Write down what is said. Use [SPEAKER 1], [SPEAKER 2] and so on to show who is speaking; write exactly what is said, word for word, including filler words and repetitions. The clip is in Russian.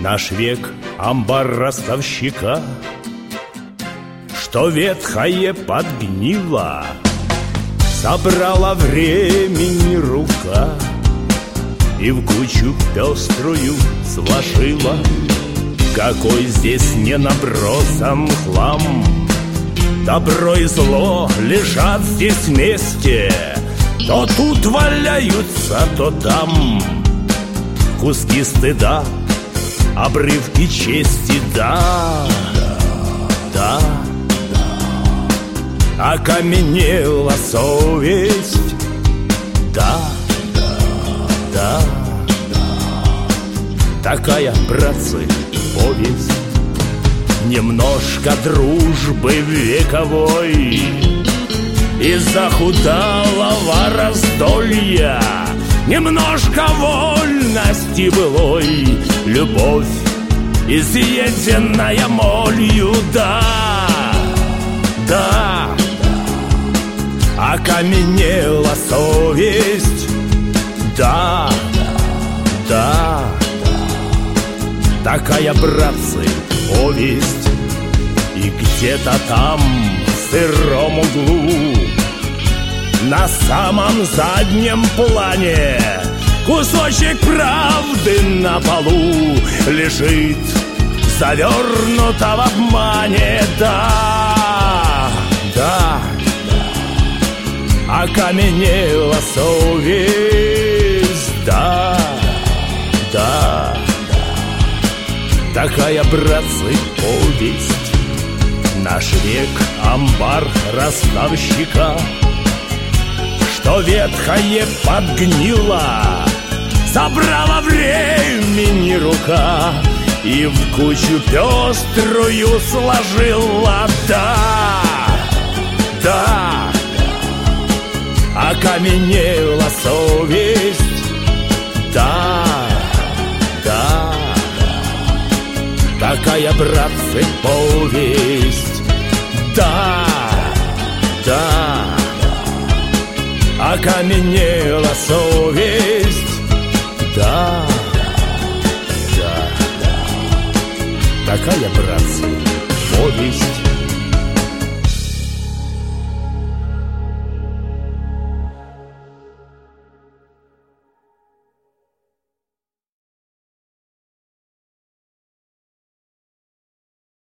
[SPEAKER 1] Наш век амбар ростовщика, что ветхое подгнило, собрала времени рука и в кучу пеструю сложила. Какой здесь не набросан хлам, добро и зло лежат здесь вместе, то тут валяются, то там. Куски стыда, обрывки чести, да, да, да. Окаменела совесть, да, да, да, да. Такая, братцы, повесть. Немножко дружбы вековой и захудалого раздолья, немножко вольности былой, любовь, изъеденная молью, да, да, да. Окаменела совесть, да, да, да. Такая, братцы, повесть. И где-то там, в сыром углу, на самом заднем плане, кусочек правды на полу лежит, завернута в обмане, да, да, да. Окаменела совесть, да, да, да. Такая, братцы, повесть. Наш век амбар ростовщика, что ветхое подгнило, собрала времени рука и в кучу пеструю сложила, да, да, да. Окаменела совесть, да, да, да. Такая, братцы, повесть, да, да. Окаменела совесть, да, да, да. Такая, братцы, повесть.